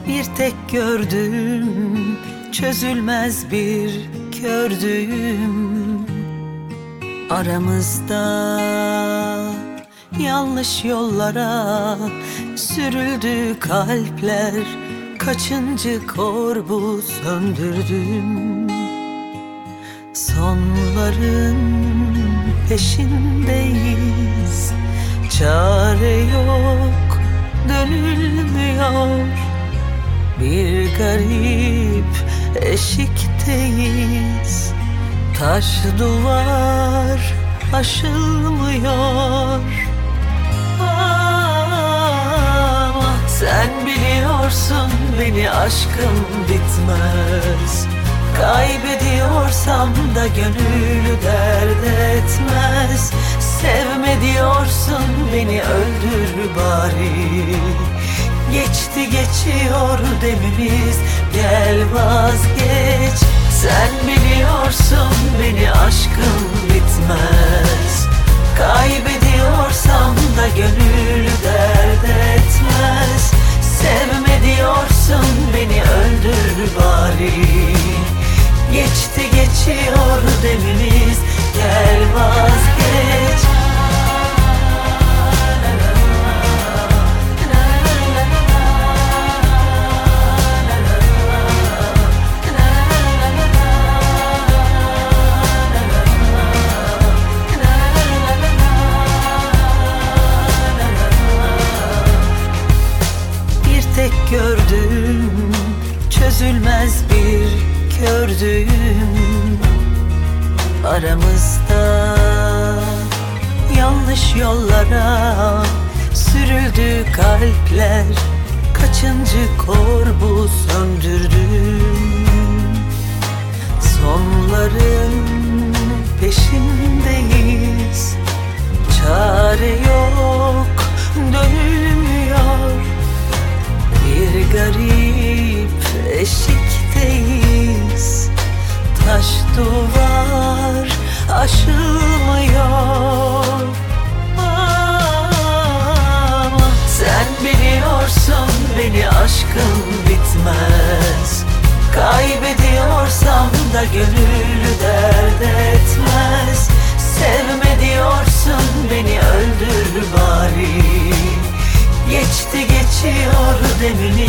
Bir tek gördüğüm, çözülmez bir kördüğüm. Aramızda yanlış yollara sürüldü kalpler. Kaçıncı kor bu söndürdüm. Sonların peşindeyiz, çare yok, dönülmüyor. Bir garip eşikteyiz, taş duvar aşılmıyor. Ama sen biliyorsun beni, aşkım bitmez. Kaybediyorsam da gönül dert etmez. Sevme diyorsun beni, öldür bari. Geçti geçiyor demimiz, gel vazgeç. Sen biliyorsun beni, aşkım bitmez. Kaybediyorsam da gönül dert etmez. Sevme diyorsun beni, öldür bari. Geçti geçiyor demimiz, gel vazgeç. Bir tek gördüğüm, çözülmez bir kördüğüm. Aramızda yanlış yollara sürüldü kalpler. Kaçıncı kor bu söndürdüm. Sonların peşindeyiz, çare yok, dönülmüyor. Bir garip eşikteyiz, taş duvar aşılmıyor. Ama sen biliyorsun beni, aşkım bitmez. Kaybediyorsam da gönül dert etmez. Sevme diyorsun beni, öldür bari. Geçti geçiyor demini,